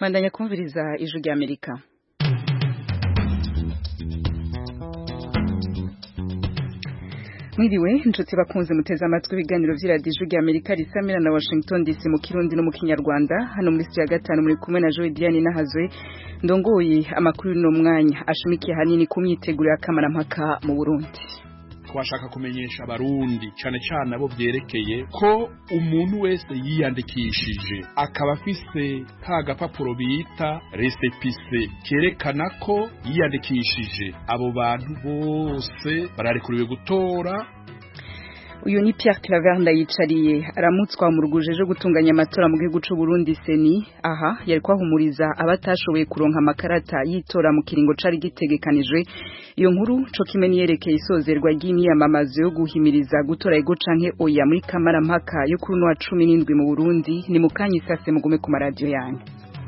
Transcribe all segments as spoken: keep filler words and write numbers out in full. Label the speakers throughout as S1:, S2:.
S1: Bandanya kumviriza ijwi rya Amerika. Mwiriwe inshuti bakunze muteze amatwi ibiganiro vy'iradiyo ijwi rya Amerika risamira na Washington D C mu Kirundi no mu Kinyarwanda. Hano muri studio ya gatanu muri kumwe na Joy Diane Nahazwe ndongoye amakuru no mwanya ashimikiye hanini ku myiteguro ya kamarampaka mu Burundi.
S2: Twashaka kumenyesha abarundi cyane cyane abo byerekeye ko umuntu wese yiyandikishije akaba afise ka gapapuro bita récépissé kerekana ko yiyandikishije, abo bantu bose bararekuriwe gutora.
S1: Uyu ni Pierre Claver Ndayicariye aramutswa mu rugujeje gutunganya amatora mu gihugu c'u Burundi seni. Aha yari kwahumuriza abatashoboye kuronka amakarata yitora mu kiringo cari gitegekanijwe. Iyo nkuru co kimeni yerekeye isozerwa ry'imyamamazo yo guhimiriza gutora ego canke oya muri kamarampaka yo kuri no wa cumi n'indwi mu Burundi. Ni mukanyi sase mugume ku maradiyo yanyu.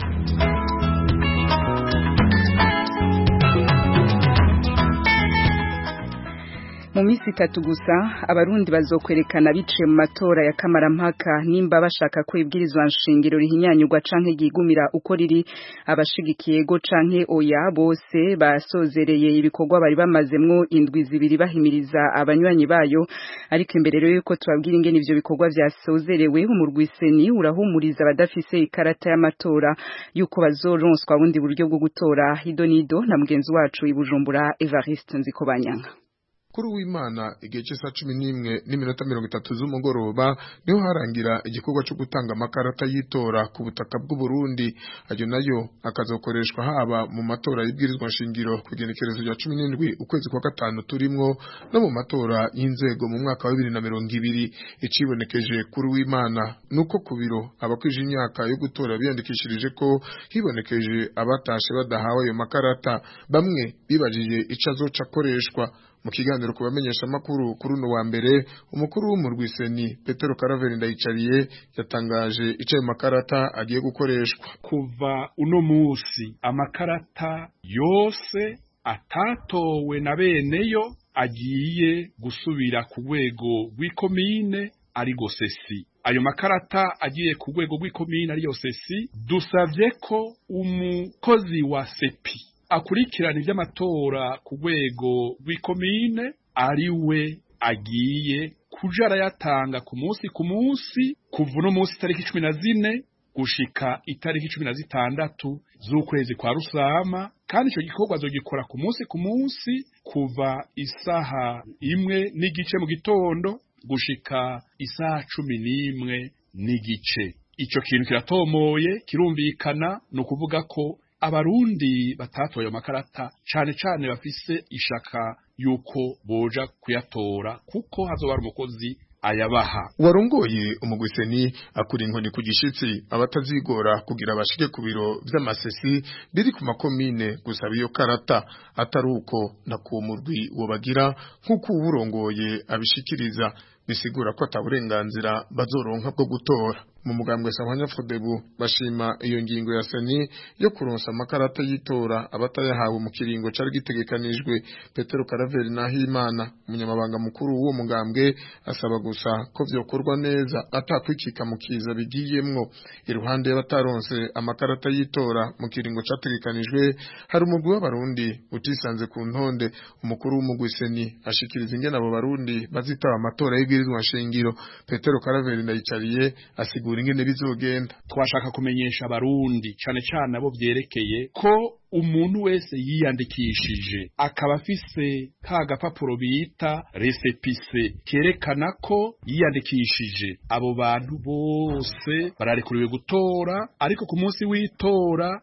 S1: Mu misi itatu gusa abarundi bazokwerekana biciye mu matora ya kamarampaka nimba bashaka ko ibwirizwa nshingiro rihinyanyurwa canke gigumira uko riri. Abashigikiye ego canke oya bose basozereye ibikorwa bari bamazemwo indwi zibiri bahimiriza abanywanyi bayo. Ariko imbere rero yuko tubabwira ingene ivyo bikorwa vyasozerewe, umurwi seni urahumuriza abadafise ikarata y'amatora yuko bazoronswa bundi buryo bwo gutora. Idonido na mugenzi wacu i Bujumbura Evariste Nzikobanyanga.
S3: Kuri w'Imana igihe cy'isa cumi n'imwe n'iminota mirongo itatu z'umugoroba niho harangira igikorwa cyo gutanga amakarata yitora ku butaka bw'u Burundi. Ayo nayo akazokoreshwa haba mu matora y'ibwirizwa nshingiro ku igenekerezo rya cumi n'indwi ukwezi kwa gatanu turimwo no mu matora y'inzego mu mwaka wa bibiri na mirongo ibiri. Icibonekeje kuri w'Imana nuko ku biro abakwije imyaka yo gutora biyandikishirije ko hibonekeje abatashe badahawe ayo makarata. Bamwe bibajije ico azoca akoreshwa. Mu kiganiro kubamenyesha amakuru kuri uno wa mbere, umukuru w'umurwi seni Petero Karaveri Ndayicariye yatangaje ico ayo makarata agiye gukoreshwa.
S2: Kuva uno musi amakarata yose atatowe na beneyo agiye gusubira ku rwego rw'ikomine ari gosesi. Ayo makarata agiye ku rwego rw'ikomine ari yosesi, dusavye ko umukozi wa sepi akurikirana iby'amatora ku rwego rw'ikomine ari we agiye kuja arayatanga ku munsi ku munsi kuva uno munsi itariki cumi na zine gushika itariki cumi na zitandatu z'ukwezi kwa Rusama. Kandi ico gikorwa azogikora ku munsi ku munsi kuva isaha imwe n'igice mu gitondo gushika isaha cumi n'imwe n'igice. Ico kintu kiratomoye kirumvikana, no kuvuga ko abarundi batatoye amakarata cane cane bafise ishaka yuko boja kuyatora kuko hazobara umukozi ayabaha.
S3: Warongoye umugwi seni akuri inkoni ku gishitsi abatazigora kugira bashike ku biro vy'amasesi biri ku makomine gusaba iyo karata. Ataruko na ku murwi wo bagira nkuko uburongoye abishikiriza, bisigura ko ataburenganzira bazoronka bwo gutora. Mu mugambwe Sahwanya Fodebu bashima iyo ngingo ya seni yo kuronsa amakarata yitora abatayahawe mu kiringo cari gitegekanijwe. Petero Karaveri Nahimana umunyamabanga mukuru w'uwo mugambwe asaba gusa ko vyokorwa neza atakwikika mu kiza bigiyemwo. Iruhande y'abataronse amakarata yitora mu kiringo categekanijwe hari umugwi w'abarundi utisanze ku ntonde. Umukuru w'umugwi seni ashikiriza ingene abo barundi bazitaba amatora y'ibwirizwa nshingiro. Petero Karaveri Ndayicariye asigura ingene bizogenda.
S2: Twashaka kumenyesha abarundi cyane cyane abo byerekeye ko umuntu wese yiyandikishije akaba afise ka gapapuro bita récépissé kerekana ko yiyandikishije, abo bantu bose bararekuriwe gutora. Ariko ku munsi w'itora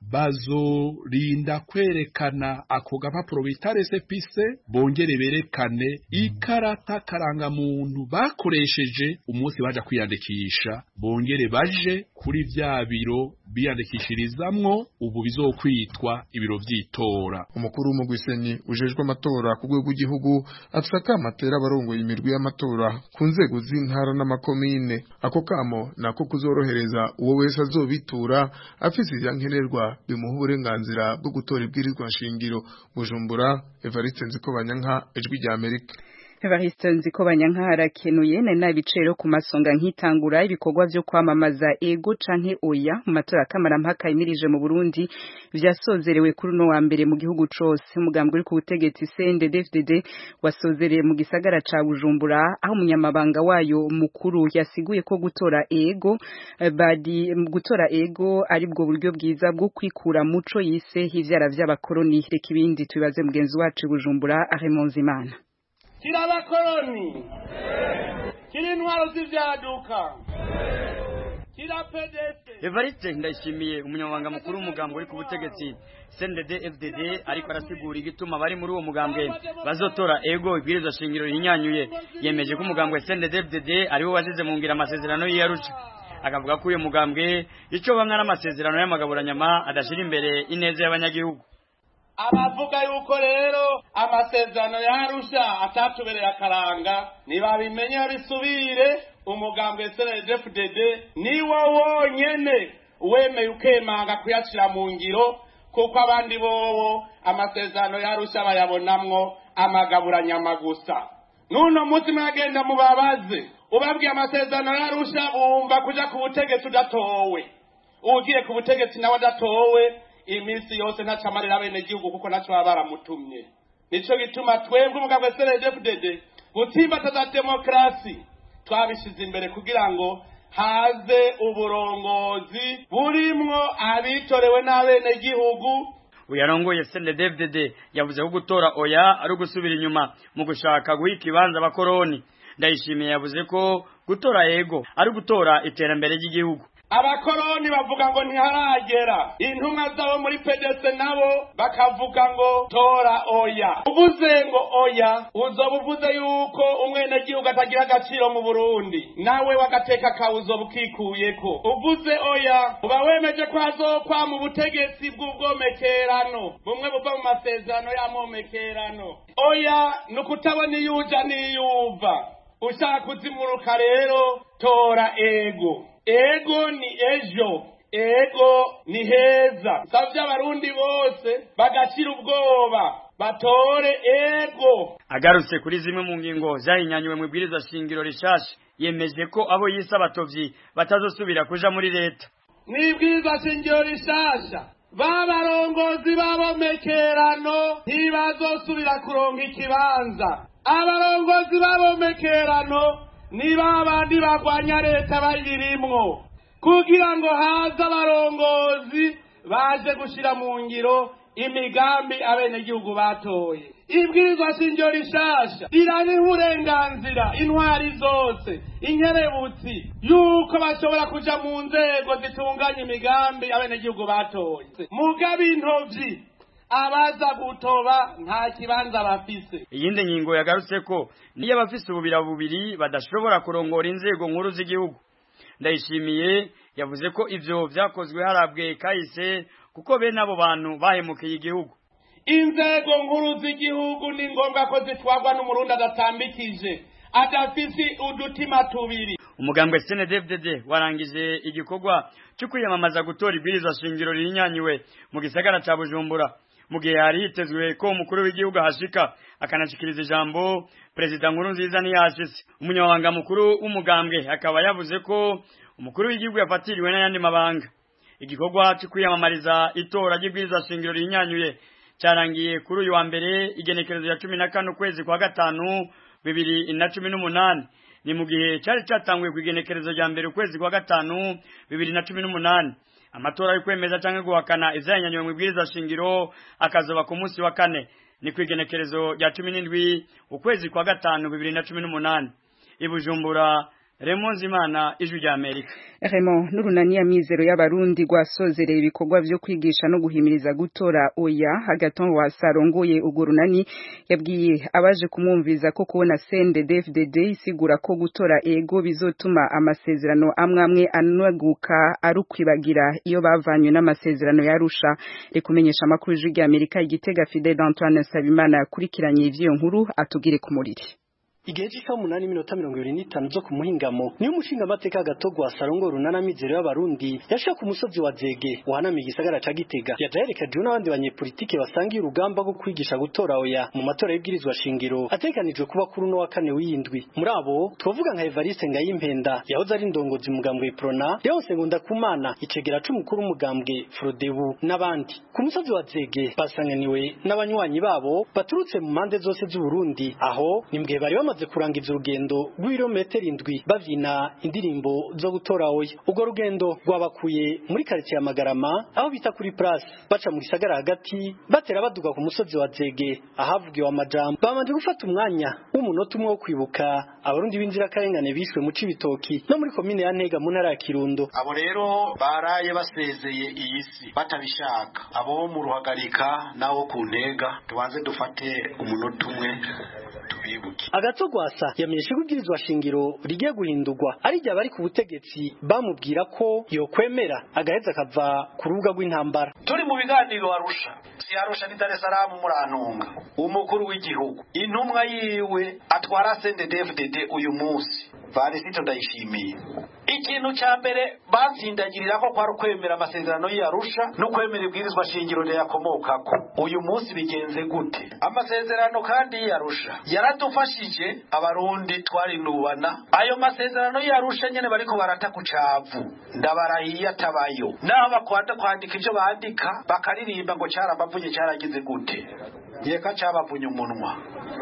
S2: bazorinda kwerekana ako gapapuro bita récépissé, bongere berekane ikarata karanga muntu bakoresheje umunsi baja kwiyandikisha, bongere baje kuri vya biro biyandikishirizamwo ubu bizokwitwa ibiro vy'itora.
S3: Umukuru w'umugwi seni ujejwe amatora ku rwego rw'igihugu afisa kamatera abarongoye imirwi y'amatora ku nzego z'intara n'amakomine. Ako kamo nako kuzorohereza uwo wese azobitura afise ivyankenerwa bimuha uburenganzira bwo gutora ibwirizwa nshingiro. Bujumbura Evariste Nzikobanyanga, Ijwi rya Amerika.
S1: Evariste Nzikobanyanka harakenuye na nabicero ku masonga nkitangura ibikorwa vyo kwamamaza ego canke oya mu matora kamarampaka imirije mu Burundi vyasozerewe kuri no wa mbere mu gihugu cose. Umugambwe uri ku butegetsi C N D D F D D wasozereye mu gisagara ca Bujumbura aho umunyamabanga wayo mukuru yasiguye ko gutora ego badi gutora ego ari bwo buryo bwiza bwo kwikura muco yise ivyara vy'abakoroni. Reka ibindi tubibaze mugenzi wacu Bujumbura Aremonzi Imana.
S4: Kira abakoroni kiri intwaro z'ivyaduka kira P D C.
S5: Evariste Ndayishimiye umunyamabanga mukuru w'umugambwe uri ku butegetsi C N D D F D D ariko arasigura igituma bari muri uwo mugambwe bazotora ego ibwirizwa shingiro rinyanyuye. Yemeje ko umugambwe C N D D F D D ariwo washize mu ngira amasezerano y'Arusha, akavuga ko uyu mugambwe ico bamwe n'amasezerano y'amagaburanyama adashira imbere ineza y'abanyagihugu.
S4: Abavuga yuko rero amasezerano y'Arusha atatubereye akaranga nibabimenye bisubire. Umugambwe C N D D F D D niwo wonyene wemeye ukemanga kuyacira mu ngiro, kuko abandi bobo amasezerano y'Arusha bayabonamwo amagaburanyama gusa. Nuno muti mwagenda mubabaze ubabwiye amasezerano y'Arusha bumva kuja ku butegetsi udatowe, ugiye ku butegetsi nawe adatowe imisi yose ntacamarira bene gihugu kuko naco baramutumye. Nico gituma twebwe umugambwe C N D D F D D gutsimbataza demokrasi twabishize imbere kugira ngo haze uburongozi burimwo abitorewe n'abene gihugu.
S5: Uyarongoye C N D D F D D yavuze ko gutora oya ari gusubira inyuma mu gushaka guha ikibanza abakoroni. Ndayishimiye yavuze ko gutora ego ari gutora iterambere ry'igihugu.
S4: Abakoroni bavuga ngo ntiharagera, intumwa zabo muri P D C nabo bakavuga ngo tora oya. Uvuze ngo oya uzoba uvuze yuko umwene gihugu atagira agaciro mu Burundi, nawe wagateka kawuzo bukikuyeko. Uvuze oya uba wemeje ko hazokwa mu butegetsi bw'ubwomekerano bumwe buva mu masezerano y'amomekerano. Oya nukutabona iyuja niyuva, ushaka kuzimuruka rero tora ego. Ego ni ejo, ego ni heza. Savye abarundi bose bagashira ubwoba batore ego.
S5: Agarutse kuri zimwe mu ngingo zahinyanyuwe mu bwirizwa shingiro rishasha, yemeje ko abo yise abatovyi batazosubira kuja muri leta.
S4: Nibwirizwa shingiro rishasha babarongozi babomekerano ntibazosubira kuronka ikibanza. Abarongozi babomekerano niba abandi bagwanya leta bayirimwo, kugira ngo haza abarongozi baje gushira mu ngiro imigambi abene gihugu batoye. Ibwirizwa shingiro rishasha riraha uburenganzira intwari zose, inkerebutsi yuko bashobora kuja mu nzego zitunganya imigambi abene gihugu batoye. Mugabe intovyi abaza gutoba nta kibanza bafise.
S5: Iyindi ngingo yagarutse ko niyo abafise ububira bubiri badashobora kurongora inzego nkuru z'igihugu. Ndayishimiye yavuze ko ivyo vyakozwe harabwe kahise kuko bene abo bantu bahemukiye igihugu.
S4: Inzego nkuru z'igihugu ni ngombwa ko zitwagwa n'umurundi adatambikije, adafise udutima tubiri.
S5: Umugambwe C N D D F D D warangije igikorwa cyo kwiyamamaza gutora ibwirizwa shingiro rinyanyuwe mu gisagara ca Bujumbura. Mu gihe hari hitezwe ko umukuru w'igihugu hashika akanashikiriza ijambo, Perezida Nkurunziza ntiyashitse. Umunyamabanga mukuru w'umugambwe akaba yavuze ko umukuru w'igihugu yafatiriwe n'ayandi mabanga. Igikorwa cyo kwiyamamariza itora ry'ibwirizwa shingiro rinyanyuye cyarangiye kuri uyu wa mbere igenekerezo ya cumi na kane ukwezi kwa gatanu bibiri na cumi n'umunani. Ni mu gihe cyari cyatanguye ku igenekerezo rya mbere ukwezi kwa gatanu bibiri na cumi n'umunani. Amatora yo kwemeza canke guhakana ivyanyanywe mu bwirizwa shingiro akazoba ku munsi wa kane, ni ku igenekerezo rya cumi n'indwi ukwezi kwa gatanu bibiri na cumi n'umunani. Ibujumbura, Raymond Zimana, Ijwi rya Amerika.
S1: Raymond, n'urunani ya mizero y'abarundi rwasozereye ibikorwa vyo kwigisha no guhimiriza gutora oya. Agaton wasarongoye urwo runani yabwiye abaje kumwumviza ko kubona C N D D F D D isigura ko gutora ego bizotuma amasezerano amwe amwe anaguka arukwibagira iyo bavanywe n'amasezerano y'Arusha. Rekumenyesha amakuru y'Ijwi rya Amerika Igitega Fidel Antoine Sabimana yakurikiranye ivyo nkuru atugire ku muriri.
S6: igihe cy'isa umunani minota mirongo ibiri n'itanu zo ku muhingamo niyo umushinga amateka Gatogwa Sarongo runana mizero y'abarundi yashaka ku musozi wa Zege uhanamiye igisagara ca Gitega yajerekejwe n'abandi banyepolitike basangiye urugamba rwo kwigisha gutora oya mu matora y'ibwirizwa shingiro atekanijwe kuba kuri no wa kane w'indwi. Muri abo twovuga nka Evariste Ngayimpenda yahoze ari ndongozi mugambwe Prona Leonce Ngundakumana icegera c'umukuru umugambwe Frodebu n'abandi. Ku musozi wa Zege basanganiwe n'abanywanyi babo baturutse mu mande zose z'u Burundi, aho nimbwe bari bamaze kurangiza urugendo rw'ibirometero indwi bavyina indirimbo zo gutora oya. Ubwo rugendo rwabakuye muri quartier ya Magarama aho bita kuri place baca mu gisagara hagati batera baduga ku musozi wa Zege ahavugiwe amajambo. Bamanje gufata umwanya w'umunota umwe wo kwibuka abarundi b'inzira karengane bishwe mu Cibitoki no muri komine ya Ntega mu ntara ya Kirundo.
S7: Abo rero baraye basezeye iyi si batabishaka. Abo mu ruhagarika nawo ku Ntega tubanze dufate umunota umwe tubibuke.
S6: Agatogwasa yamenyesha kubwirizwa shingiro rigiye guhindurwa ari rya bari ku butegetsi bamubwira ko yo kwemera agaheza akava ku rubuga rw'intambara.
S7: Turi mu biganiro Arusha, si Arusha ni Dar es Salaam murantunga. Umukuru w'igihugu intumwa yiwe atwara C N D D F D D uyu munsi Varisito Ndayishimiye. Ikintu ca mbere bazindagirira ko kwari kwemera amasezerano y'Arusha no kwemera ibwirizwa shingiro ryakomokako. Uyu munsi bigenze gute? Amasezerano kandi y'Arusha yaradufashije abarundi twari nubana. Ayo masezerano y'Arusha nyene bariko barata ku cavu ndabarahiye atabayo. Naho bakwanda kwandika ivyo bandika bakaririmba ngo cyarabavunye cyaragize gute? Yeka cabavunye umunwa.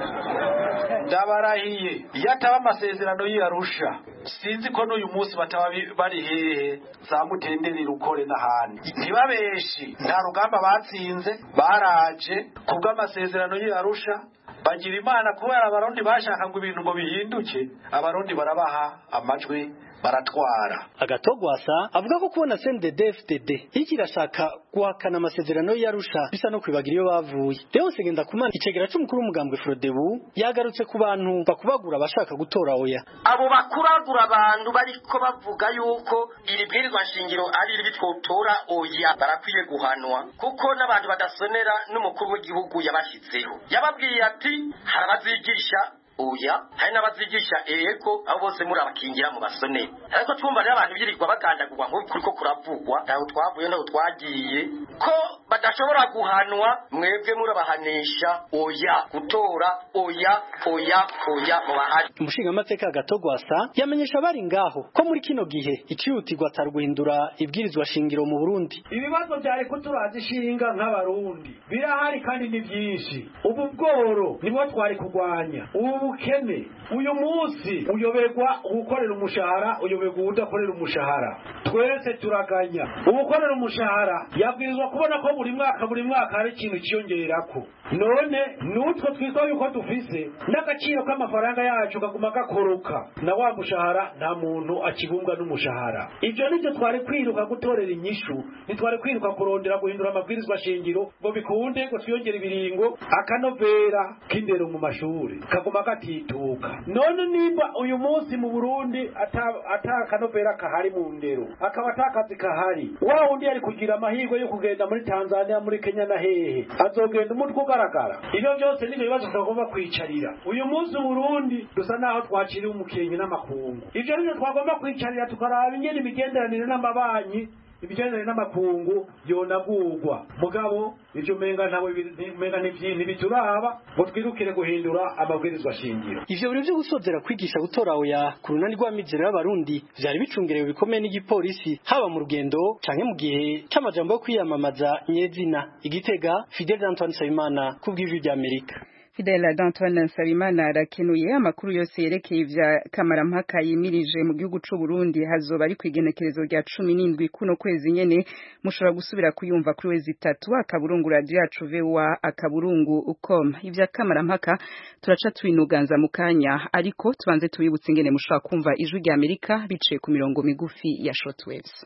S7: Ndabarahiye yataba amasezerano y'Arusha sinzi ko n'uyu munsi bataba bari hehe za Mutenderi Rukore n'ahandi. Ntibabeshi nta rugamba batsinze baraje kubwo amasezerano y'Arusha bagira imana kubera abarundi bashaka ngo ibintu ngo bihinduke abarundi barabaha amajwi baratwara.
S6: Agatogwasa avuga ko kubona C N D D F D D ikirashaka guhakana amasezerano y'Arusha bisa no kwibagira iyo bavuye. Leonce Ngendakumana icegera c'umukuru w'umugambwe Frodebu yagarutse ku bantu bakubagura abashaka gutora oya.
S8: Abo bakuragura abantu bariko bavuga yuko iri bwirizwa shingiro ari iri bitwotora oya barakwiye guhanwa kuko n'abantu badasonera n'umukuru w'igihugu yabashitseho. Yababwiye ati harabazigisha oya hari n'abazigisha ego abo bose muri abakingira mu basone. Ariko twumva rero abantu birirwa bagandagurwa ngo kuriko kuravugwa naho twavuye naho twagiye ko badashobora guhanwa mwebwe muri abahanisha oya gutora oya oya oya mu bahari.
S6: Umushinga amateka Agatogwasa yamenyesha bari ngaho ko muri kino gihe icihutirwa ataruguhindura ibwirizwa shingiro mu Burundi.
S9: Ibibazo byari kuturazishinga nk'abarundi birahari kandi ni byinshi. Ubu bworo nibwo twari kugwanya ubukene. Uyu munsi uyoberwa ugukorera umushahara uyoberwa udakorera umushahara. Twese turaganya ugukorera umushahara yabwirizwa kubona ko buri mwaka buri mwaka hari ikintu cyiyongerako. None nutwo twitwa yuko dufise n'agaciro k'amafaranga yacu kaguma gakoroka na wa mushahara nta muntu akibumbwa n'umushahara. Ibyo nibyo twari kwiruka gutorera inyishu, nitwari kwiruka kurondera guhindura amabwirizwa shingiro ngo bikunde ngo twiyongere ibiringo akanovera k'indero mu mashuri kaguma gatituka. None nimba uyu munsi mu Burundi ata ata kanovera kahari mu ndero akaba atakazi kahari, wa undi ari kugira amahirwe yo kugenda muri Tanzania muri Kenya na hehe azogenda umutwe ugaragara. Ibyo byose nibyo bibazo twagomba kwicarira. Uyu munsi mu Burundi dusa naho twaciriye umukenke n'amakungu. Ibyo nibyo twagomba kwicarira tukaraba ingene imigenderanire n'amabanyi ibigendanye n'amakungu yonagurwa. Mugabo ivyo menga ntawe menga n'ivyintu bituraba ngo twirukire guhindura amabwirizwa shingiro.
S6: Ivyo biro byo gusozera kwigisha gutora oya ku runani rw'amizero y'abarundi vyari bicungerewe bikomeye n'igipolisi haba mu rugendo canke mu gihe c'amajambo yo kwiyamamaza nyezina. Igitega, Fidel Antoine Nsabimana kubw'ijwi rya Amerika.
S1: Fidel Antoine Nsabimana arakenuye amakuru yose yerekeye ivya kamarampaka yimirije mu gihugu c'u Burundi hazoba ari kwigenekerezo rya cumi n'indwi kuno kwezi nyene. Mushobora gusubira kuyumva kuri wezi itatu akaburungu radio yacu V O A akaburungu com. Ivya kamarampaka turaca twinuganza mu kanya, ariko tubanze tubibutse ingene mushobora kumva ijwi rya Amerika biciye ku mirongo migufi ya shortwaves.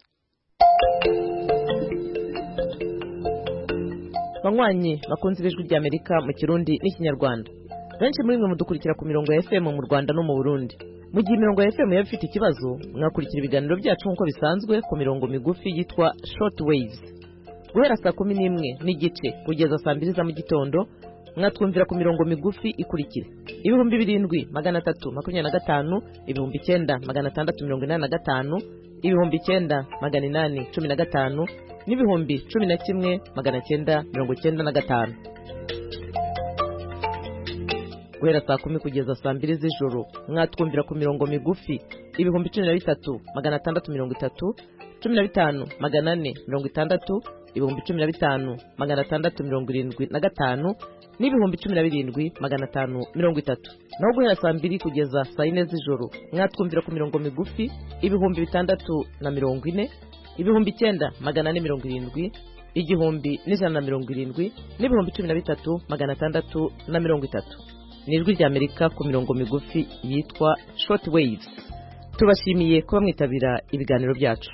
S10: Banywanyi bakunze ijwi rya Amerika mu Kirundi n'Ikinyarwanda. Benshi muri mwe mudukurikira ku mirongo ya F M mu Rwanda no mu Burundi. Mu gihe mirongo ya F M yaba ifite ikibazo, mwakurikira ibiganiro byacu nk'uko bisanzwe ku mirongo migufi yitwa short waves. Guhera saa kumi n'imwe n'igice kugeza saa mbiri za mu gitondo mwatwumvira ku mirongo migufi ikurikira: ibihumbi birindwi magana atatu makumyabiri na gatanu, ibihumbi icyenda magana atandatu mirongo inani na gatanu, ibihumbi icyenda magana inani cumi na gatanu n'ibihumbi cumi na kimwe magana cyenda mirongo cyenda na gatanu. Guhera saa kumi kugeza saa mbiri z'ijoro mwatwumvira ku mirongo migufi ibihumbi cumi na bitatu magana atandatu mirongo itatu, cumi na bitanu magana ane mirongo itandatu, ibihumbi cumi na bitanu magana atandatu mirongo irindwi na gatanu n'ibihumbi cumi na birindwi magana atanu mirongo itatu. Naho guhera saa mbiri kugeza saa yine z'ijoro mwatwumvira ku mirongo migufi ibihumbi bitandatu na mirongo ine, ibihumbi icyenda magana ane mirongo irindwi, igihumbi n'ijana na mirongo irindwi n'ibihumbi cumi na bitatu magana atandatu na mirongo itatu. Ni ijwi ry'Amerika ku mirongo migufi yitwa short waves. Tubashimiye kuba mwitabira ibiganiro byacu.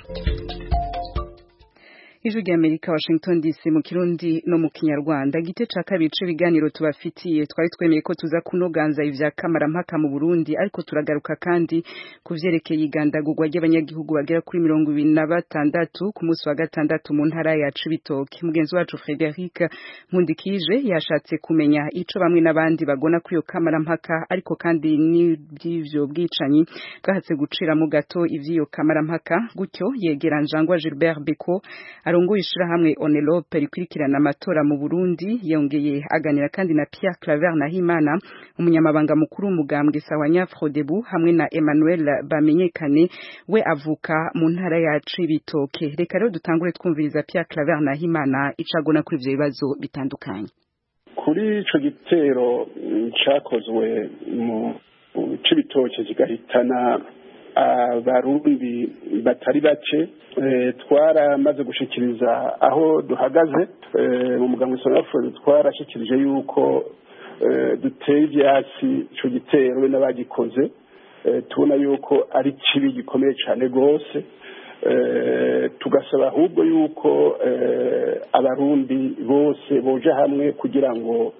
S1: Ijwi ry'Amerika, Washington D C, mu Kirundi no mu Kinyarwanda. Gite ca kabiri c'ibiganiro tubafitiye, twari twemeye ko tuza kunoganza ivya kamarampaka mu Burundi, ariko turagaruka kandi kuvyerekeye igandagurwa ry'abanyagihugu bagera kuri mirongo ibiri na batandatu ku munsi wa gatandatu mu ntara ya Cibitoke. Mugenzi wacu Frederic Nkundikije yashatse kumenya ico bamwe n'abandi bagona kuri yo kamarampaka, ariko kandi n'ivy'ivyo bwicanyi bwahatse gucira mu gato ivy'iyo kamarampaka. Gutyo yegera Njangwa Gilbert Beko arongoye ishirahamwe Onelope rikurikirana amatora mu Burundi, yongeye aganira kandi na Pierre Claver Nahimana, umunyamabanga mukuru w'umugambwe Sawanya Frodebu, hamwe na Emmanuel Bamenyekane, we avuka mu ntara ya Cibitoke. Reka rero dutangure twumviriza Pierre Claver Nahimana icagona kuri ivyo bibazo bitandukanye.
S11: Kuri ico gitero cakozwe mu Cibitoke kigahitana abarundi batari bake, twaramaze gushikiriza aho duhagaze mu mugambwe Sonafro, twarashikirije yuko duteye ivyatsi ico gitero n'abagikoze, tubona yuko ari kibi gikomeye cyane gose, tugasaba ahubwo yuko abarundi bose boja hamwe kugira ngo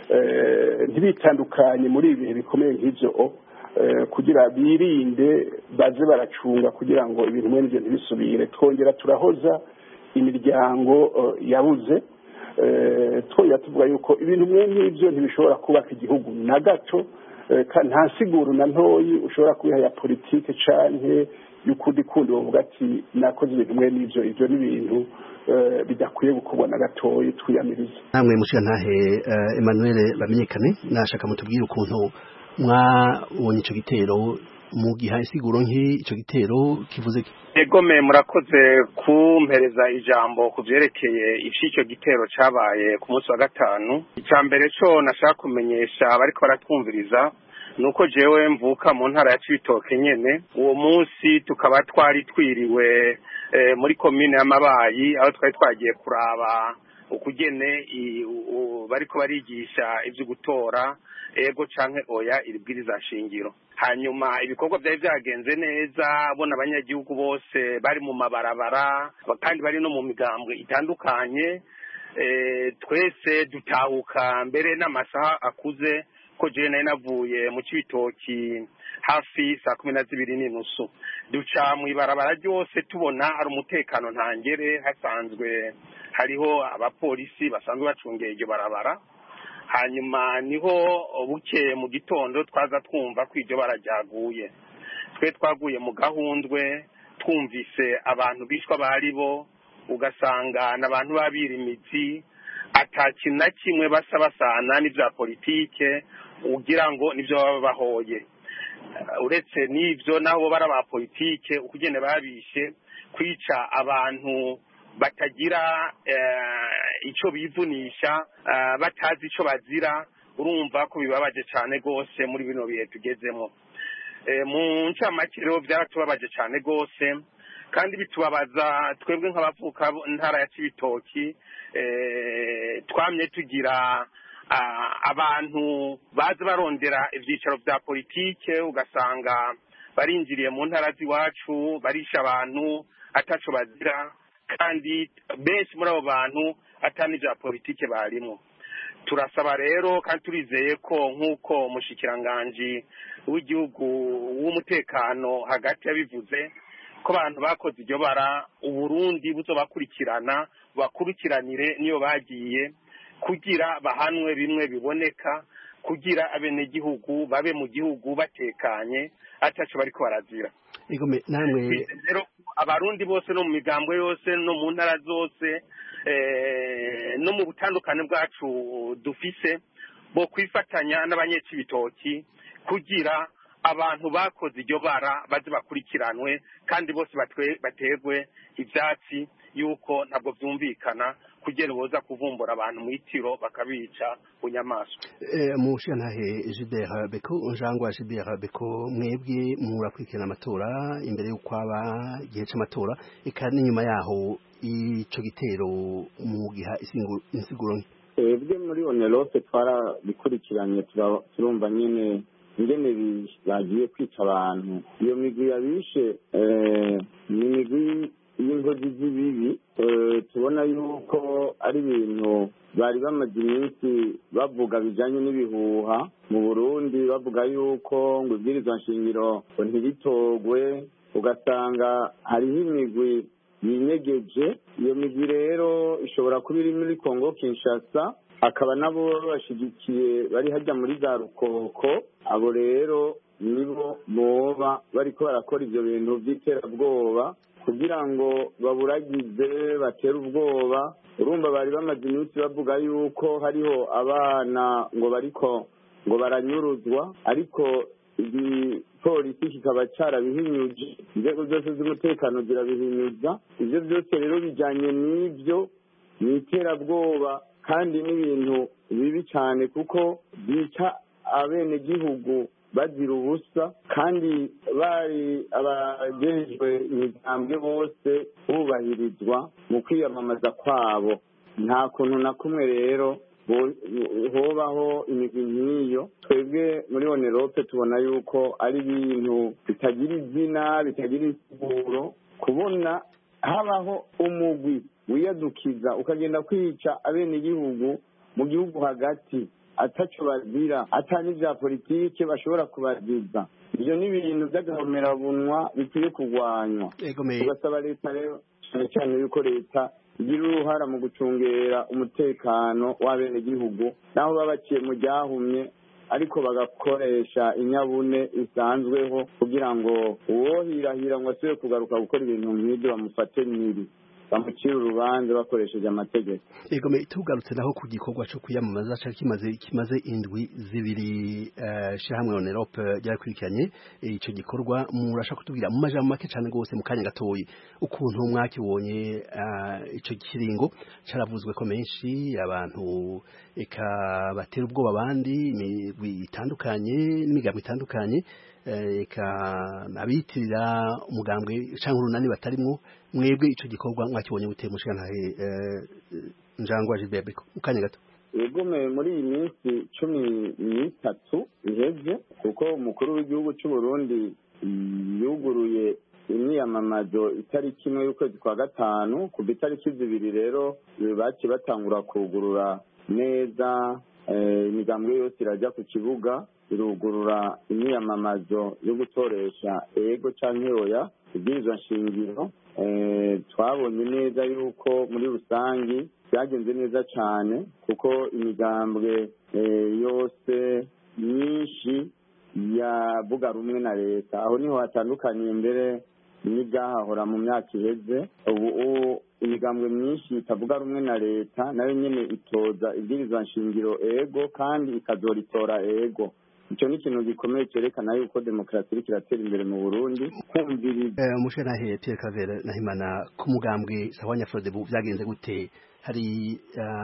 S11: ntibitandukanye muri ibihe bikomeye nk'ivyo, kugira birinde baze baracunga kugira ngo ibintu mwene ibyo ntibisubire. Twongera turahoza imiryango yabuze, twongera tuvuga yuko ibintu mwene ibyo ntibishobora kubaka igihugu na gato, nta siguro na ntoyi ushobora kubiha ya politike canke y'ukudi kundi bavuga ati nakoze ibintu mwene ibyo. Ibyo ni ibintu bidakwiye gukorwa na gatoyi, twiyamiriza.
S12: Namwe mushigantahe Emmanuel Bamenyekane, nashaka mutubwire ukuntu mwabonye ico gitero, mu gihe isiguro nk'i ico gitero kivuze ki?
S13: Egome, murakoze kumpereza ijambo kuvyerekeye ico gitero cabaye ku munsi wa gatanu. Icambere cyo nashaka kumenyesha abariko baratwumviriza nuko jewe mvuka mu ntara ya Cibitoke nyene. Uwo munsi tukaba twari twiriwe e, muri commune ya Mabayi, aho twari twagiye kuraba ukugene bariko barigisha ivyo gutora ego canke oya iribwiriza shingiro. Hanyuma ibikorwa byari byagenze neza, bona abanyagihugu bose bari mu mabarabara kandi bari no mu migambwe itandukanye. E, twese dutahuka mbere n'amasaha akuze ko je nari navuye mu Cibitoki hafi saa kumi na zibiri n'inusu. Duca mu ibarabara ryose tubona hari umutekano ntangere, hasanzwe hariho abapolisi basanzwe bacungeye iryo barabara. Hanyuma niho buke mu gitondo twaza twumva ko iryo barajyaguye. Twe twaguye mu gahundwe, twumvise abantu bishwa bari bo, ugasanga n'abantu babira imizi, ataki na kimwe basa basana n'ivya politike, ugira ngo nivyo baba bahoye. Uretse n'ivyo nabo baraba politike ukugene babishe kwica abantu batagira uh, ico bivunisha, uh, batazi ico bazira. Urumva ko bibabaje cyane gose muri bino bihe tugezemo. E, mu ncamake rero byaratubabaje cyane gose, kandi bitubabaza twebwe nk'abavuka ntara ya Cibitoki. E, twamye tugira uh, abantu bazi barondera ivyicaro vya politike, ugasanga barinjiriye mu ntara ziwacu barisha abantu ataco bazira, kandi benshi muri abo bantu atani vya politike barimo. Turasaba rero kandi turizeye ko nk'uko mushikiranganje w'igihugu w'umutekano hagati yabivuze ko abantu bakoze iryo bara Uburundi buzobakurikirana bakurikiranire niyo bagiye, kugira bahanwe bimwe biboneka, kugira abenegihugu babe mu gihugu batekanye ataco bariko barazira.
S12: Igome namwe
S13: rero abarundi bose no mu migambwe yose no mu ntara zose eh no mu butandukane bwacu dufise bo kwifatanya n'abanyecibitoki kugira abantu bakoze iryo bara baze bakurikiranwe kandi bose bategwe ivyatsi yuko ntabwo vyumvikana kugira boza kuvumbura abantu mu itiro bakabica bunyamaswa.
S12: Eh mu shantahe Gilbert Beko njangwa Gilbert Beko mwebwe murakurikirana amatora imbere yo kwaba gihe c'amatora ikandi nyuma yaho ico gitero mu giha insiguro
S14: ebwe muri Onelope twara bikurikiranye turumva nyene ingene bagiye kwica abantu. Iyo migwi yabishe eh ni migwi y'inkozi z'ibibi tubona yuko ari ibintu bari bamaze iminsi bavuga bijanye n'ibihuha mu Burundi bavuga yuko ngo ibwirizwa nshingiro ntibitogwe ugasanga hariho imigwi yinyegeje. Iyo migwi rero ishobora kuba iri muri Kongo Kinshasa akaba nabo bashigikiye bari hajya muri za Rukoko. Abo rero nibo boba bariko barakora ivyo bintu vy'iterabwoba kugira ngo baburagize batera ubwoba. Urumva bari bamaze iminsi bavuga yuko hariho abana ngo bariko ngo baranyuruzwa ariko igipolisi kikaba carabihinyuje, inzego zose z'umutekano zirabihinyuza. Ivyo byose rero bijanye n'ivyo n'iterabwoba kandi n'ibintu bibi cyane kuko bica abene gihugu bazira ubusa kandi bari abajejwe imigambwe bose bubahirizwa mu kwiyamamaza kwabo. Nta kuntu na kumwe rero hobaho imigwi nk'iyo. Twebwe muri Onelope tubona yuko ari ibintu bitagira izina bitagira insiguro kubona habaho umugwi wiyadukiza ukagenda kwica abene gihugu mu gihugu hagati ataco bazira atani vya politike bashobora kubaziza. Ivyo ni ibintu vy'agahomerabunwa bikwiye kurwanywa. Tugasaba leta rero cyane cyane yuko leta igira uruhara mu gucungera umutekano w'abene gihugu naho babaciye mu ryahumye ariko bagakoresha inyabune isanzweho kugira ngo uwohirahira ngo asubire kugaruka gukora ibintu nk'ibyo bamufate miri bamucira urubanza bakoresheje amategeko.
S12: Ego me tugarutse naho ku gikorwa cyo kwiyamamaza cyari kimaze kimaze indwi zibiri uh, shahamwe Onelope ryarakurikiranye ico e, gikorwa murashaka kutubwira mu majambo make cyane gose mu kanya gatoyi ukuntu mwakibonye ico uh, kiringo caravuzwe ko menshi abantu eka batera ubwoba abandi bitandukanye n'imigabo itandukanye eka abitirira umugambwe canke urunani batarimwo. Mwebwe ico gikorwa mwakibonye gute mushantahe njangwa Gilbert Beko ukanya gato?
S14: Egume muri iyi minsi cumi n'itatu iheze kuko umukuru w'igihugu cy'u Burundi yuguruye imyiyamamazo itariki imwe y'ukwezi kwa gatanu kuva itariki zibiri rero baci batangura kugurura neza imigambwe yose irajya ku kibuga irugurura imyiyamamazo yo gutoresha ego canke oya ibwirizwa nshingiro. Twabonye neza yuko muri rusangi byagenze neza cyane kuko imigambwe yose myinshi yavuga rumwe na leta. Aho niho hatandukaniye mbere n'ibyahahora mu myaka iheze. Ubu imigambwe myinshi itavuga rumwe na leta nayo nyene itoza ibwirizwa nshingiro ego kandi ikazoritora ego. Ico ni ikintu gikomeye cyerekana yuko demokarasi iriko iratera imbere mu Burundi. Kumviriza
S12: umushanahe Pierre Claver Nahimana ku mugambwe Sahwanya Frodebu byagenze gute? Hari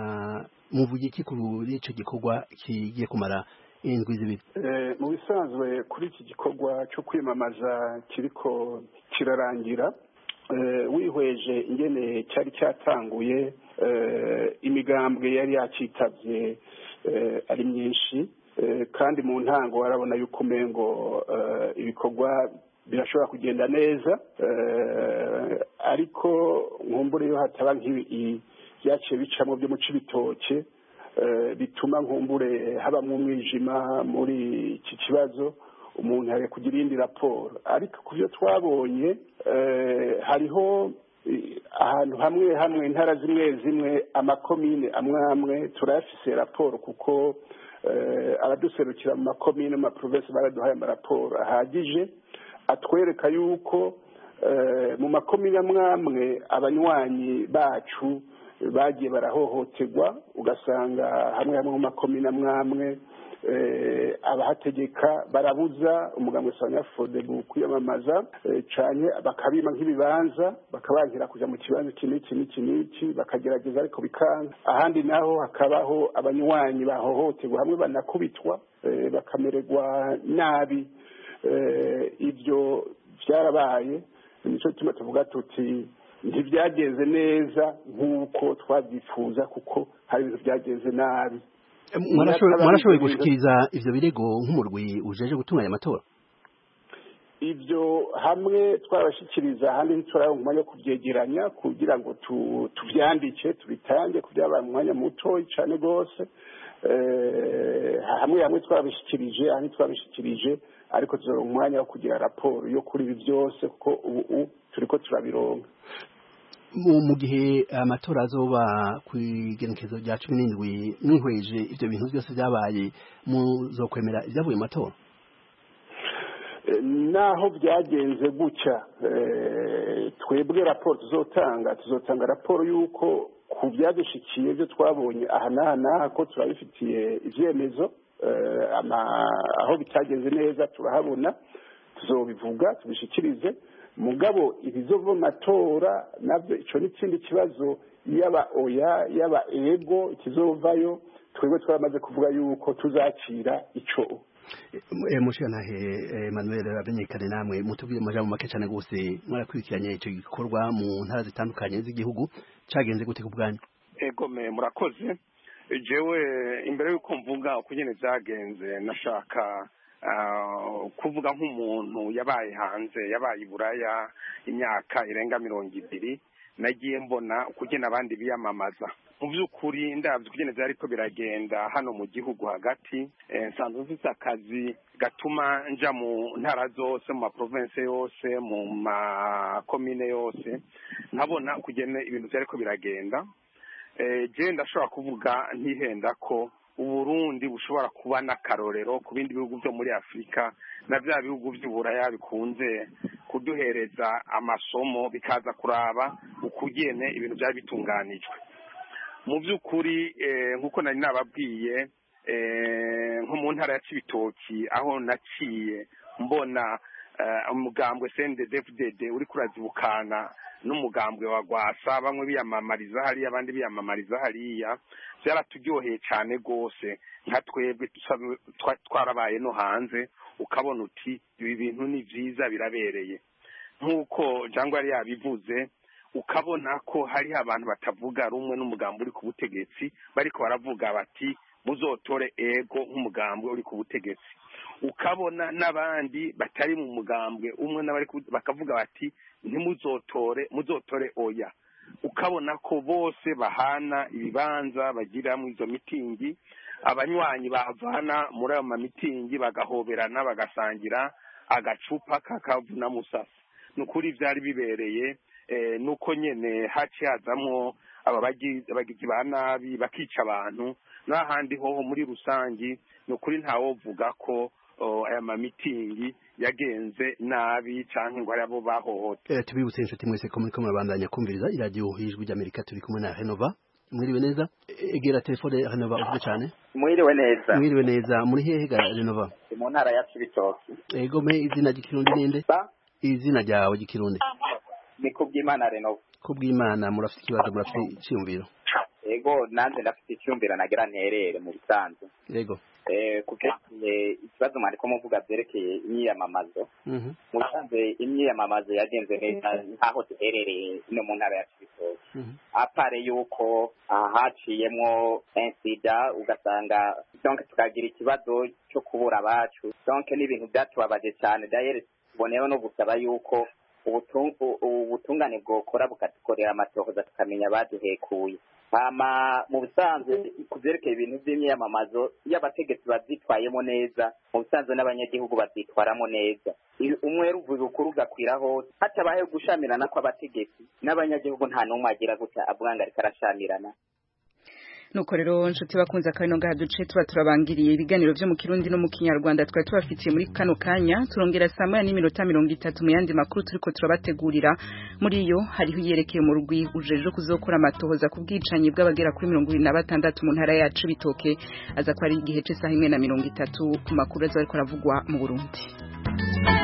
S12: muvuye iki kuri ico gikorwa kigiye kumara indwi zibiri?
S11: Eh mu bisanzwe kuri iki gikorwa cyo kwimamaza kiriko kirarangira eh wihweje ingene cyari cyatanguye eh imigambwe yari yacitavye eh ari myinshi kandi mu ntango warabona yuko umengo ibikorwa birashobora kugenda neza ariko nkumbure yo hataba nk'ibi byaciye bicamo byo mu Cibitoke bituma nkumbure habamwe umwijima muri iki kibazo umuntu yari kugira indi raporo. Ariko kuvyo twabonye hariho ahantu hamwe hamwe intara zimwe zimwe amakomine amwe amwe turayafise raporo kuko abaduserukira mu makomine mu maprovinsi baraduhaye amaraporo ahagije atwereka yuko mu makomine amwe amwe abanywanyi bacu bagiye barahohoterwa ugasanga hamwe hamwe mu makomine amwe amwe abahategeka barabuza umugambwe Sawanya-Frodebu kwiyamamaza cyane bakabima nk'ibibanza bakabankira kuja mu kibanza iki n'iki n'iki n'iki bakagerageza ariko bikanga ahandi naho hakabaho abanywanyi bahohoterwa hamwe banakubitwa bakamererwa nabi ibyo byarabaye nico gituma tuvuga tuti ntibyagenze neza nk'uko twabyifuza kuko hari ibintu byagenze nabi.
S12: Mwarashoboye gushikiriza ivyo birego nk'umurwi ujeje gutunganya amatora?
S11: Ibyo hamwe twabashikiriza ahandi ntiturayo mu mwanya wo kubyegeranya kugira ngo tuvyandike tubitange kubyaba mu mwanya muto cyane gose hamwe hamwe twabishikirije ahandi twabishikirije ariko tuzoronka umwanya wo kugira raporo yo kuri ibi byose kuko ubu turiko turabironka.
S12: mu gihe amatora azoba ku igenekezo rya cumi n'indwi mwihweje ivyo bintu byose byabaye muzokwemera ibyavuye mu matora?
S11: Naho byagenze gutya twebwe raporo tuzotanga tuzotanga raporo y'uko ku byadushikiye byo twabonye aha n'aha n'aha ko turabifitiye ivyemezo aho bitagenze neza turahabona tuzobivuga tubishikirize mugabo ibizova matora navyo ico n'ikindi kibazo yaba oya yaba ego ikizovayo twebwe twamaze kuvuga yuko tuzakira ico
S12: e mushanahe Emmanuel Rabenyekane namwe mutubwire amajambo make cyane gose mwarakwirikiranye ico gikorwa mu ntara zitandukanye z'igihugu cagenze gute kubwanyu?
S13: Ego me murakoze jewe imbere yuko mvuga ukugene vyagenze nashaka Uh, kuvuga nk'umuntu yabaye hanze yabaye Buraya imyaka irenga mirongo ibiri nagiye mbona ukugena abandi biyamamaza mu by'ukuri ndavye ukugene vyari ko biragenda hano mu gihugu hagati nsanzwe mfise akazi gatuma nja mu ntara zose mu ma province yose mu makomine yose nkabona ukugene ibintu vyari ko biragenda eh je ndashobora kuvuga ntihenda ko Uburundi bushobora kuba n'akarorero ku bindi bihugu byo muri Afrika na vya bihugu by'Uburaya bikunze kuduhereza amasomo bikaza kuraba ukugene ibintu byari bitunganijwe. Mu by'ukuri nkuko nari nababwiye nko mu ntara ya Cibitoki aho naciye mbona umugambwe C N D D F D D uri kurazibukana n'umugambwe wa Gwasa bamwe biyamamariza hariya abandi biyamamariza hariya byaraturyoheye cyane gose nka twebwe twarabaye no hanze ukabona uti ibi bintu ni vyiza birabereye nkuko jangwa yari yabivuze ukabona ko hari abantu batavuga rumwe n'umugambwe uri ku butegetsi bariko baravuga bati muzotore ego nk'umugambwe uri ku butegetsi ukabona n'abandi batari mu mugambwe umwe n'abari bakavuga bati ntimuzotore muzotore oya ukabona ko bose bahana ibibanza bagira mu izo mitingi abanywanyi bavana muri ayo mitingi bagahoberana bagasangira agacupa kakavuna musasa nukuri byari bibereye eh, nuko nyene haci hazamwo abagizi ba nabi bakica abantu n'ahandi hoho muri rusangi nukuri ntawovuga ko aya mamitingi yagenze nabi canke ngo ari abo bahohote.
S12: Eh tubibutse inshuti mwese ko muri ko murabandanya kumviriza iradio hijwi ry'Amerika turi kumwe na Renova. Mwiriwe neza? Egera telefone Renova uvuge cyane.
S15: Mwiriwe neza.
S12: Mwiriwe neza muri hehe ga Renova?
S15: Mu ntara ya Cibitoki.
S12: Ego me izina ry'ikirundi ninde? Izina ryawe ry'ikirundi.
S15: Ni Kubwimana Renova.
S12: Kubwimana murafite ikibazo murafite icyumviro.
S15: Ego nanze ndafite icyumviro nagira nterere mu bisanzwe.
S12: Yego.
S15: Eh kukeje ikibazo mwari ko muvuga byerekeye imyiyamamazo.
S12: Mhm.
S15: Mu bisanzwe imyiyamamazo yagenze neza nkaho duherereye no mu ntara ya Cibitoki.
S12: Mhm.
S15: Apare yuko haciyemwo insida ugasanga donc tukagira ikibazo cyo kubura abacu. Donc ni ibintu byatubabaje cyane d'ailleurs boneyeho no gusaba yuko ubutungane bwokora bukatukorera amatohoza tukamenya baduhekuye hama mu bisanzwe kuvyerekeye ibintu vy'imyamamazo y'abategetsi bavyitwayemo neza mu bisanzwe n'abanyagihugu bavyitwaramo neza umwe ruvuga ukuri ugakwira hose hatabaye gushamirana kw'abategetsi n'abanyagihugu nta n'umwe agira gutya avuga ngo ariko arashamirana.
S1: Nuko rero nshuti bakunze akabino ngaha duce tuba turabangiriye ibiganiro vyo mu Kirundi no mu Kinyarwanda twari tubafitiye muri kano kanya turongera saa moya n'iminota mirongo itatu mu yandi makuru turiko turabategurira muri yo hariho yerekeye mu rugwi ujeje kuzokora amatohoza ku bwicanyi bw'abagera kuri mirongo ibiri na batandatu mu ntara yacu bitoke aza ko ari igihe c'isaha imwe na mirongo itatu ku makuru aza ariko aravugwa mu Burundi.